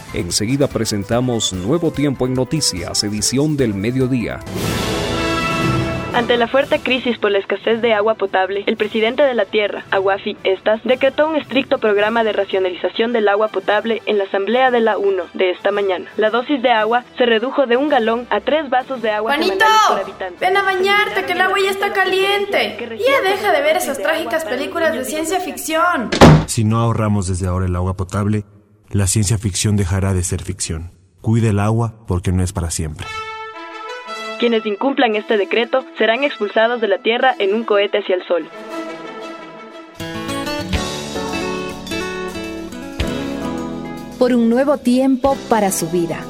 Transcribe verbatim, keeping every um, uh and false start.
Enseguida presentamos Nuevo Tiempo en Noticias, edición del mediodía. Ante la fuerte crisis por la escasez de agua potable, el presidente de la Tierra, Aguafi Estas, decretó un estricto programa de racionalización del agua potable en la asamblea de la ONU de esta mañana. La dosis de agua se redujo de un galón a tres vasos de agua Juanito, semanales por habitante. ven a bañarte, que el agua ya está caliente. Ya deja de ver esas trágicas películas de ciencia ficción. Si no ahorramos desde ahora el agua potable, la ciencia ficción dejará de ser ficción. Cuida el agua porque no es para siempre. Quienes incumplan este decreto serán expulsados de la Tierra en un cohete hacia el Sol. Por un nuevo tiempo para su vida.